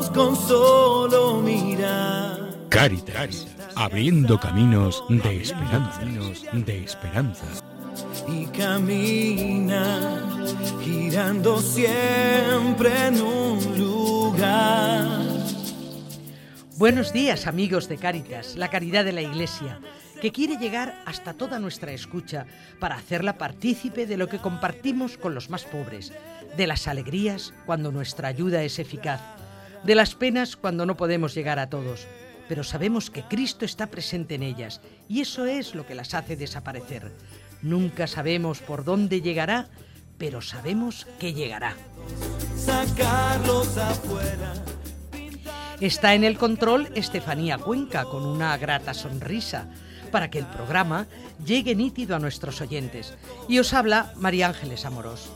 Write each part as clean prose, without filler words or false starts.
con solo mirar. Cáritas, abriendo caminos de esperanza. Y camina, girando siempre en un lugar. Buenos días, amigos de Cáritas, la caridad de la Iglesia, que quiere llegar hasta toda nuestra escucha para hacerla partícipe de lo que compartimos con los más pobres, de las alegrías cuando nuestra ayuda es eficaz, de las penas cuando no podemos llegar a todos, pero sabemos que Cristo está presente en ellas y eso es lo que las hace desaparecer. Nunca sabemos por dónde llegará, pero sabemos que llegará. Sacarlos afuera. Está en el control Estefanía Cuenca con una grata sonrisa para que el programa llegue nítido a nuestros oyentes. Y os habla María Ángeles Amorós.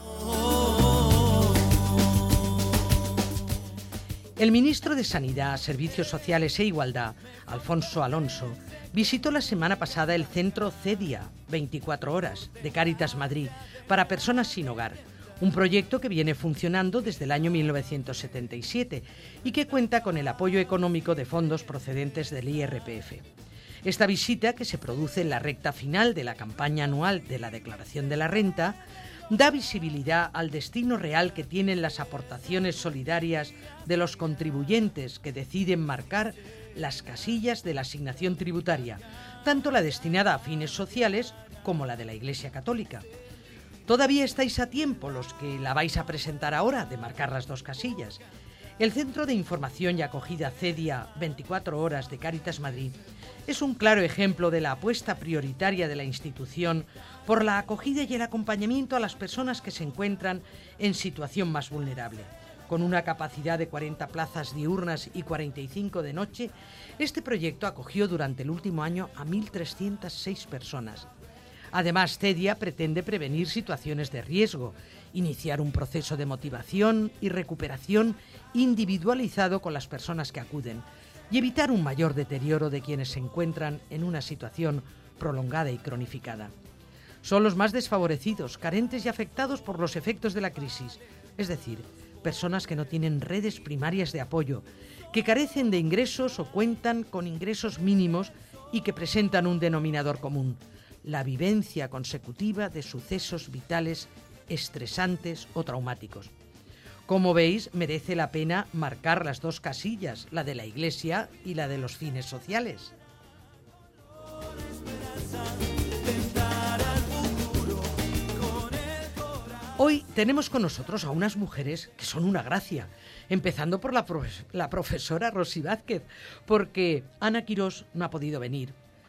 El ministro de Sanidad, Servicios Sociales e Igualdad, Alfonso Alonso, visitó la semana pasada el centro CEDIA, 24 horas, de Cáritas Madrid, para personas sin hogar. Un proyecto que viene funcionando desde el año 1977 y que cuenta con el apoyo económico de fondos procedentes del IRPF. Esta visita, que se produce en la recta final de la campaña anual de la Declaración de la Renta, da visibilidad al destino real que tienen las aportaciones solidarias de los contribuyentes que deciden marcar las casillas de la asignación tributaria, tanto la destinada a fines sociales como la de la Iglesia Católica. Todavía estáis a tiempo, los que la vais a presentar ahora, de marcar las dos casillas. El Centro de Información y Acogida CEDIA 24 horas de Cáritas Madrid es un claro ejemplo de la apuesta prioritaria de la institución por la acogida y el acompañamiento a las personas que se encuentran en situación más vulnerable. Con una capacidad de 40 plazas diurnas y 45 de noche, este proyecto acogió durante el último año a 1.306 personas. Además, CEDIA pretende prevenir situaciones de riesgo, iniciar un proceso de motivación y recuperación individualizado con las personas que acuden y evitar un mayor deterioro de quienes se encuentran en una situación prolongada y cronificada. Son los más desfavorecidos, carentes y afectados por los efectos de la crisis, es decir, personas que no tienen redes primarias de apoyo, que carecen de ingresos o cuentan con ingresos mínimos y que presentan un denominador común: la vivencia consecutiva de sucesos vitales estresantes o traumáticos. Como veis, merece la pena marcar las dos casillas, la de la Iglesia y la de los fines sociales. Hoy tenemos con nosotros a unas mujeres que son una gracia, empezando por la profesora Rosy Vázquez, porque Ana Quirós no ha podido venir.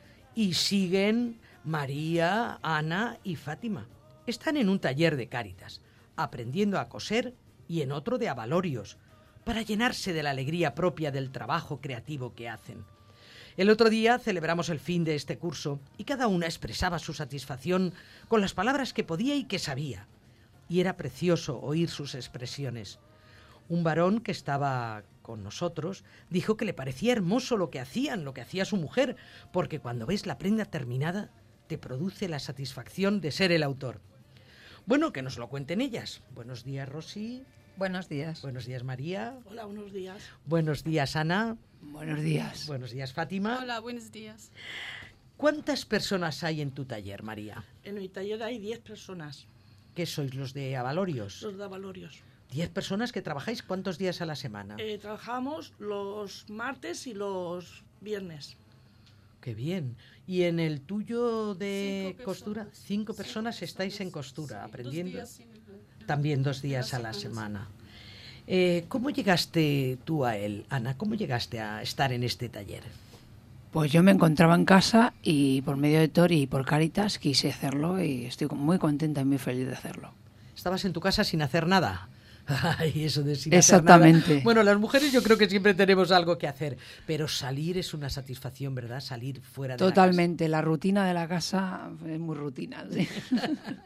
Y siguen María, Ana y Fátima. Están en un taller de Cáritas, aprendiendo a coser, y en otro de abalorios, para llenarse de la alegría propia del trabajo creativo que hacen. El otro día celebramos el fin de este curso y cada una expresaba su satisfacción con las palabras que podía y que sabía. Y era precioso oír sus expresiones. Un varón que estaba con nosotros dijo que le parecía hermoso lo que hacían, lo que hacía su mujer, porque cuando ves la prenda terminada te produce la satisfacción de ser el autor. Bueno, que nos lo cuenten ellas. Buenos días, Rosy. Buenos días. Buenos días, María. Hola, buenos días. Buenos días, Ana. Buenos días. Buenos días, Fátima. Hola, buenos días. ¿Cuántas personas hay en tu taller, María? En mi taller hay 10 personas, ¿Qué sois, los de abalorios? los de abalorios. 10 personas que trabajáis, ¿cuántos días a la semana? Trabajamos los martes y los viernes. Qué bien. ¿Y en el tuyo de 5 costura? personas. 5 personas estáis en costura, Sí, aprendiendo. 2 días en También 2 en días la a la semana, semana. ¿Cómo llegaste tú a él, Ana? ¿Cómo llegaste a estar en este taller? Pues yo me encontraba en casa y por medio de Tori y por Cáritas quise hacerlo y estoy muy contenta y muy feliz de hacerlo. ¿Estabas en tu casa sin hacer nada? Ay, eso de sin Exactamente. hacer nada. Bueno, las mujeres yo creo que siempre tenemos algo que hacer, pero salir es una satisfacción, ¿verdad? Salir fuera de Totalmente, la rutina de la casa es muy rutina. Sí. la casa.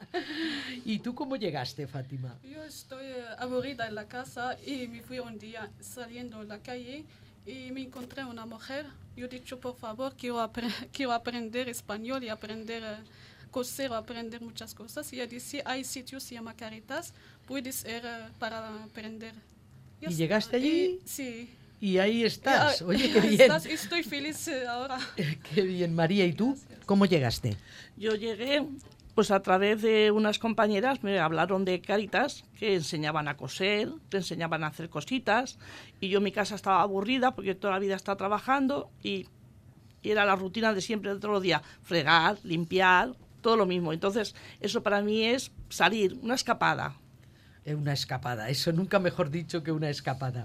¿Y tú cómo llegaste, Fátima? Yo estoy aburrida en la casa y me fui un día saliendo a la calle y me encontré una mujer. Yo he dicho, por favor, quiero aprender español y aprender coser o aprender muchas cosas. Y ella dice, hay sitios, se llama Cáritas, puedes ir para aprender. ¿Y llegaste allí? Sí. Y ahí estás. Oye, qué bien. Estoy feliz ahora. Qué bien, María. ¿Y tú? ¿Cómo llegaste? Yo llegué pues a través de unas compañeras, me hablaron de Cáritas, que enseñaban a coser, que enseñaban a hacer cositas, y yo en mi casa estaba aburrida porque toda la vida estaba trabajando y era la rutina de siempre, de todos los días, fregar, limpiar, todo lo mismo. Entonces, eso para mí es salir, una escapada. Una escapada, eso nunca mejor dicho que una escapada.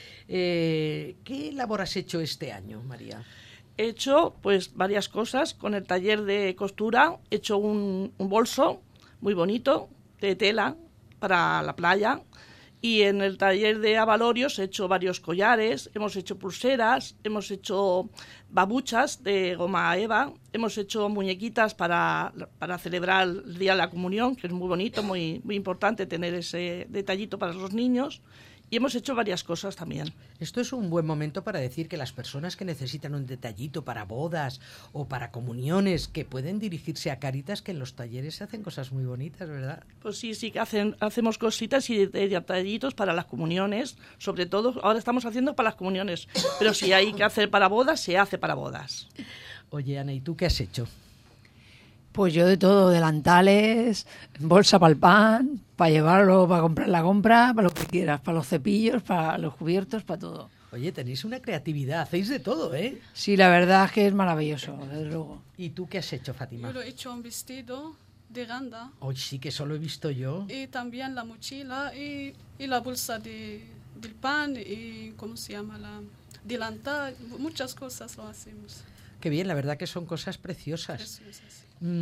¿Qué labor has hecho este año, María? He hecho pues varias cosas con el taller de costura. He hecho un bolso muy bonito de tela para la playa, y en el taller de abalorios he hecho varios collares, hemos hecho pulseras, hemos hecho babuchas de goma eva, hemos hecho muñequitas para celebrar el Día de la Comunión, que es muy bonito, muy importante tener ese detallito para los niños. Y hemos hecho varias cosas también. Esto es un buen momento para decir que las personas que necesitan un detallito para bodas o para comuniones, que pueden dirigirse a Cáritas, que en los talleres se hacen cosas muy bonitas, ¿verdad? Pues sí, que hacemos cositas y detallitos para las comuniones, sobre todo, ahora estamos haciendo para las comuniones, pero si hay que hacer para bodas, se hace para bodas. Oye, Ana, ¿y tú qué has hecho? Pues yo de todo, delantales, bolsa para el pan, para llevarlo, para comprar la compra, para lo que quieras, para los cepillos, para los cubiertos, para todo. Oye, tenéis una creatividad, hacéis de todo, ¿eh? Sí, la verdad es que es maravilloso, desde luego. ¿Y tú qué has hecho, Fátima? Yo lo he hecho un vestido de ganda. Hoy sí que solo he visto yo. Y también la mochila y la bolsa del pan y, ¿cómo se llama? La delantal. Muchas cosas lo hacemos. Qué bien, la verdad que son cosas preciosas. Preciosas.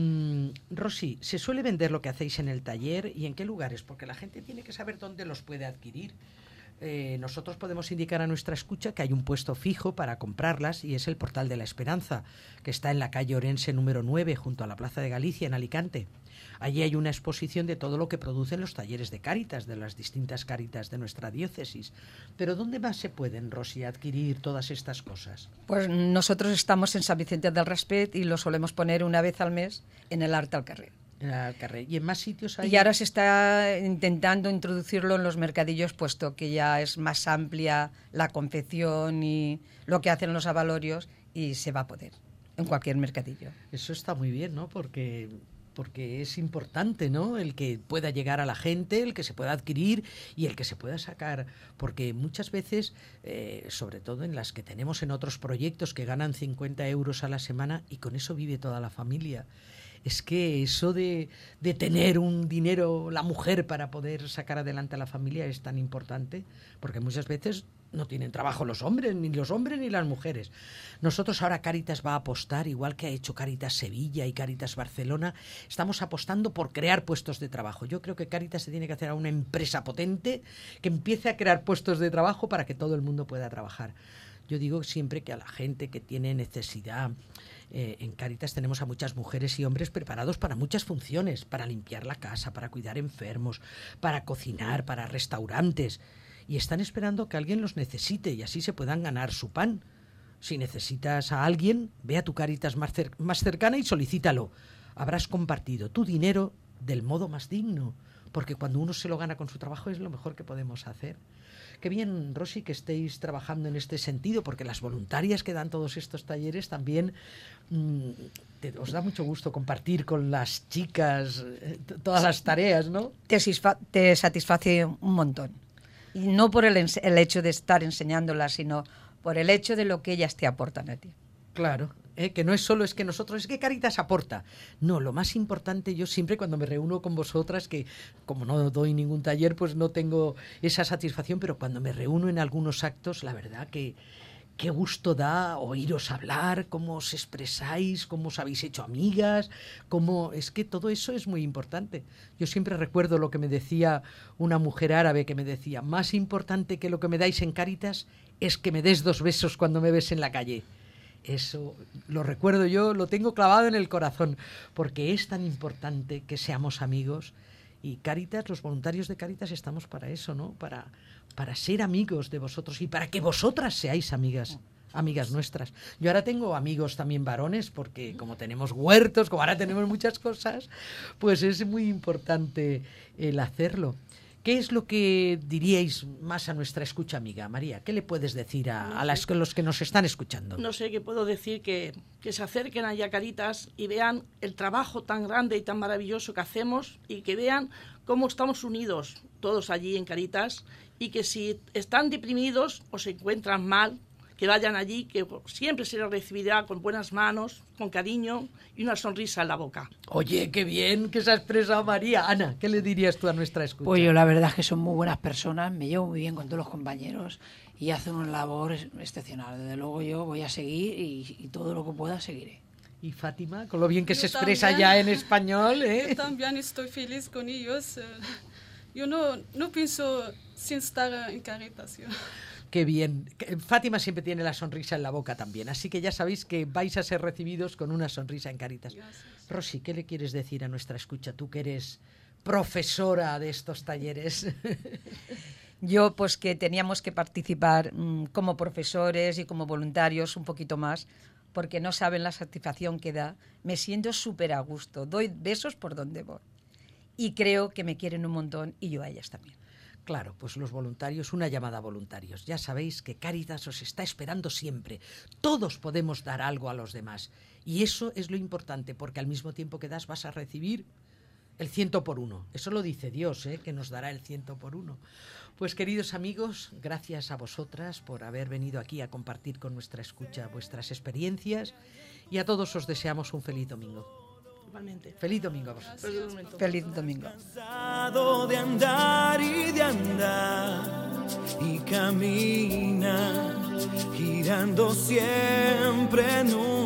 Rosy, ¿se suele vender lo que hacéis en el taller y en qué lugares? Porque la gente tiene que saber dónde los puede adquirir. Nosotros podemos indicar a nuestra escucha que hay un puesto fijo para comprarlas y es el Portal de la Esperanza, que está en la calle Orense número 9, junto a la Plaza de Galicia, en Alicante. Allí hay una exposición de todo lo que producen los talleres de Cáritas, de las distintas Cáritas de nuestra diócesis. Pero ¿dónde más se pueden, Rosy, adquirir todas estas cosas? Pues nosotros estamos en San Vicente del Raspet y lo solemos poner una vez al mes en el Art al Carrer. ¿Y en más sitios hay? Y ahora se está intentando introducirlo en los mercadillos, puesto que ya es más amplia la confección y lo que hacen los abalorios, y se va a poder en cualquier mercadillo. Eso está muy bien, ¿no? Porque es importante, ¿no? El que pueda llegar a la gente, el que se pueda adquirir y el que se pueda sacar, porque muchas veces, sobre todo en las que tenemos en otros proyectos que ganan 50 euros a la semana y con eso vive toda la familia. Es que eso de tener un dinero, la mujer, para poder sacar adelante a la familia es tan importante, porque muchas veces no tienen trabajo los hombres ni las mujeres. Nosotros ahora Cáritas va a apostar, igual que ha hecho Cáritas Sevilla y Cáritas Barcelona, estamos apostando por crear puestos de trabajo. Yo creo que Cáritas se tiene que hacer a una empresa potente que empiece a crear puestos de trabajo para que todo el mundo pueda trabajar. Yo digo siempre que a la gente que tiene necesidad, en Cáritas tenemos a muchas mujeres y hombres preparados para muchas funciones, para limpiar la casa, para cuidar enfermos, para cocinar, para restaurantes, y están esperando que alguien los necesite y así se puedan ganar su pan. Si necesitas a alguien, ve a tu Cáritas más cercana y solicítalo. Habrás compartido tu dinero del modo más digno, porque cuando uno se lo gana con su trabajo es lo mejor que podemos hacer. Qué bien, Rosy, que estéis trabajando en este sentido, porque las voluntarias que dan todos estos talleres también os da mucho gusto compartir con las chicas todas las tareas, ¿no? Te satisface un montón. Y no por el hecho de estar enseñándolas, sino por el hecho de lo que ellas te aportan a ti. Claro, que no es solo es que Cáritas aporta. No, lo más importante, yo siempre cuando me reúno con vosotras, que como no doy ningún taller, pues no tengo esa satisfacción, pero cuando me reúno en algunos actos, la verdad que qué gusto da oíros hablar, cómo os expresáis, cómo os habéis hecho amigas, es que todo eso es muy importante. Yo siempre recuerdo lo que me decía una mujer árabe, que me decía, más importante que lo que me dais en Cáritas es que me des 2 besos cuando me ves en la calle. Eso lo recuerdo yo, lo tengo clavado en el corazón, porque es tan importante que seamos amigos. Y Cáritas, los voluntarios de Cáritas estamos para eso, ¿no? Para ser amigos de vosotros y para que vosotras seáis amigas nuestras. Yo ahora tengo amigos también varones, porque como tenemos huertos, como ahora tenemos muchas cosas, pues es muy importante el hacerlo. ¿Qué es lo que diríais más a nuestra escucha amiga? María, ¿qué le puedes decir a los que nos están escuchando? No sé qué puedo decir, que se acerquen allá a Cáritas y vean el trabajo tan grande y tan maravilloso que hacemos y que vean cómo estamos unidos todos allí en Cáritas y que si están deprimidos o se encuentran mal, que vayan allí, que siempre se les recibirá con buenas manos, con cariño y una sonrisa en la boca. Oye, qué bien que se ha expresado María. Ana, ¿qué le dirías tú a nuestra escucha? Pues yo la verdad es que son muy buenas personas, me llevo muy bien con todos los compañeros y hacen una labor excepcional. Desde luego yo voy a seguir y todo lo que pueda seguiré. Y Fátima, con lo bien que Yo se expresa también. ya en español, ¿eh? Yo también estoy feliz con ellos. Yo no pienso sin estar en Cáritas. Qué bien. Fátima siempre tiene la sonrisa en la boca también, así que ya sabéis que vais a ser recibidos con una sonrisa en Cáritas. Gracias. Rosy, ¿qué le quieres decir a nuestra escucha? Tú que eres profesora de estos talleres. Yo, pues que teníamos que participar como profesores y como voluntarios un poquito más, porque no saben la satisfacción que da. Me siento súper a gusto, doy besos por donde voy. Y creo que me quieren un montón y yo a ellas también. Claro, pues los voluntarios, una llamada a voluntarios. Ya sabéis que Cáritas os está esperando siempre. Todos podemos dar algo a los demás. Y eso es lo importante, porque al mismo tiempo que das vas a recibir el 100 por 1. Eso lo dice Dios, que nos dará el 100 por 1. Pues queridos amigos, gracias a vosotras por haber venido aquí a compartir con nuestra escucha vuestras experiencias. Y a todos os deseamos un feliz domingo. Igualmente. Feliz domingo a vosotros. Feliz domingo. Cansado de andar y de andar y camina girando siempre en un